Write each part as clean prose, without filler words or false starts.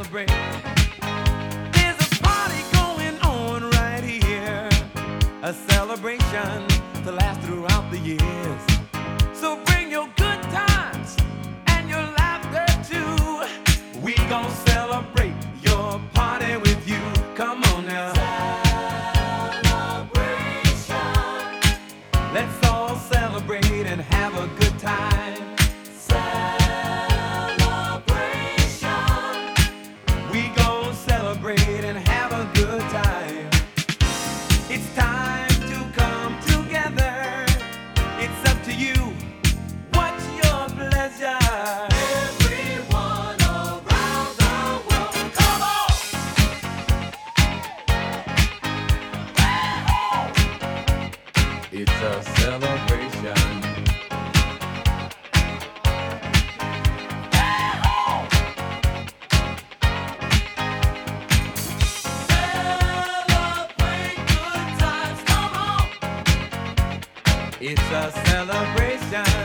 celebrate. There's a party going on right here, a celebration to last throughout the years. So bring your good times and your laughter too. We gon' celebrate your party with you. Come on now. Celebration. Let's all celebrate and have a good time. Celebration. We gon' celebrate and have a good time. It's time to come together. It's up to you. What's your pleasure? Everyone around the world, come on! It's a celebration. Celebrate good times, come on! It's a celebration.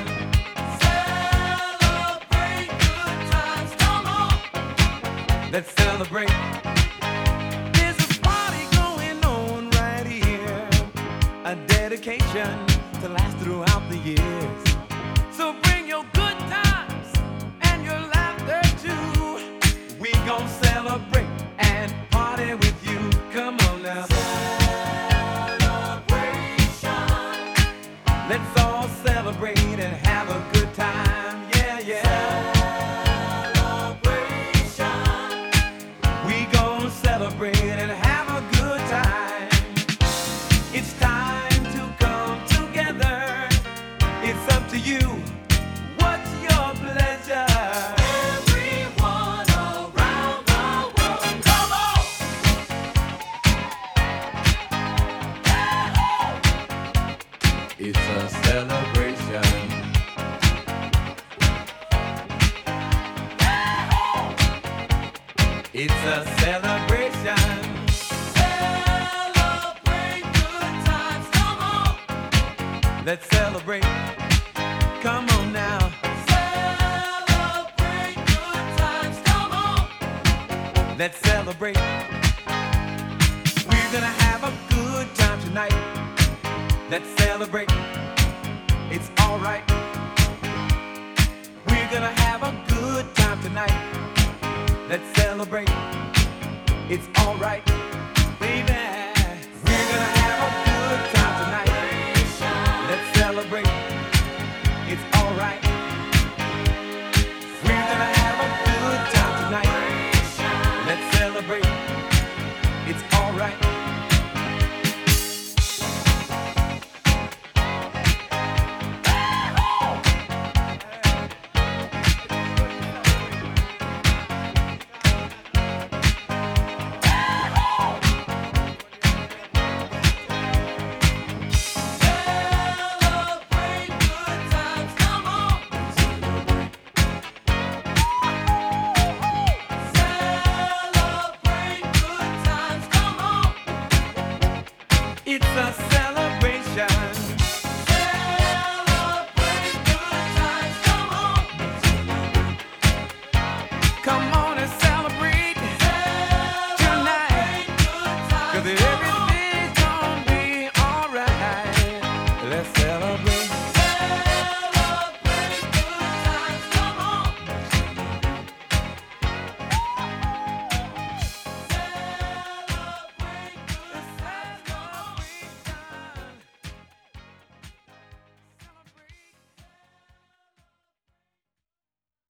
Celebrate good times, come on! Let's celebrate. There's a party going on right here, a dedication to last throughout the years. So bring your good times and your laughter too. We gon' celebrate and party with you. Come on now. Celebration. Let's all celebrate and have a good time. Yeah, yeah. Celebration. We gon' celebrate and have a good time. It's time to come together. It's up to you. What's your pleasure? Everyone around the world, come on! It's a celebration. It's a celebration. Celebrate good times, come on! Let's celebrate. Come on now. Celebrate good times, come on! Let's celebrate. We're gonna have a good time tonight. Let's celebrate. It's alright. We're gonna have a good time tonight. Let's celebrate. It's alright, baby. We're gonna have a good time tonight. Let's celebrate. It's alright. We're gonna have a good time tonight. Let's celebrate. It's alright. Celebrate good times, come on! Celebrate good times, come on! It's a